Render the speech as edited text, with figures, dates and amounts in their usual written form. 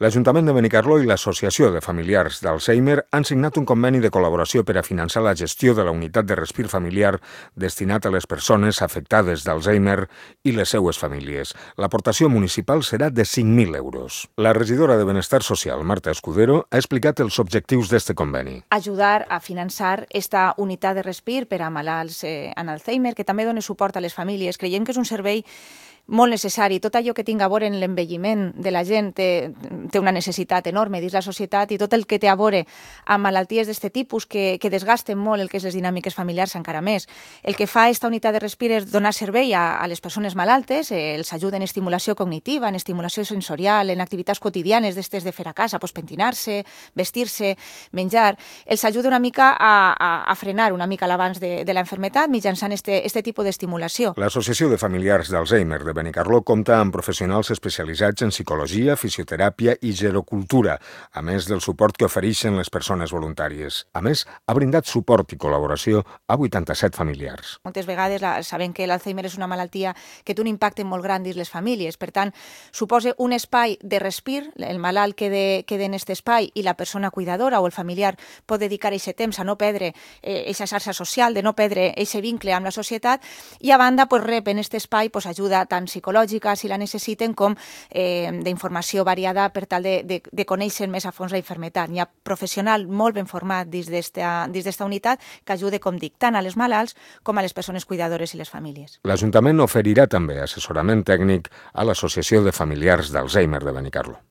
L'Ajuntament de Benicarló i l'Associació de Familiars d'Alzheimer han signat un conveni de col·laboració per a finançar la gestió de la unitat de respir familiar destinat a les persones afectades d'Alzheimer i les seues famílies. L'aportació municipal serà de 5.000 euros. La regidora de Benestar Social, Marta Escudero, ha explicat els objectius d'este conveni. Ajudar a finançar esta unitat de respir per a malalts en Alzheimer, que també dona suport a les famílies. Creiem que és un servei molt necessari. Tot allò que tinga a veure en l'envelliment de la gent té una necessitat enorme dins la societat, i tot el que té a veure amb malalties d'aquest tipus que desgasten molt el que és les dinàmiques familiars encara més. El que fa esta unitat de respir és donar servei a les persones malaltes, els ajuda en estimulació cognitiva, en estimulació sensorial, en activitats quotidianes d'estes de fer a casa, pentinar-se, vestir-se, menjar. Els ajuda una mica a frenar una mica l'abans de la malaltia mitjançant este tipus d'estimulació. L'Associació de Familiars d'Alzheimer de Benicarló compta amb professionals especialitzats en psicologia, fisioteràpia i gerocultura, a més del suport que ofereixen les persones voluntàries. A més, ha brindat suport i col·laboració a 87 familiars. Moltes vegades sabem que l'Alzheimer és una malaltia que té un impacte molt gran dins les famílies. Per tant, suposa un espai de respir, el malalt queda en aquest espai i la persona cuidadora o el familiar pot dedicar aquest temps a no perdre aquesta xarxa social, de no perdre aquest vincle amb la societat, i a banda rep en aquest espai ajuda tant psicològica, si la necessiten, com d'informació variada per tal de conèixer més a fons la malaltia. Hi ha professional molt ben format dins d'esta unitat que ajuda, com dic, tant a les malalts com a les persones cuidadores i les famílies. L'Ajuntament oferirà també assessorament tècnic a l'Associació de Familiars d'Alzheimer de Benicarló.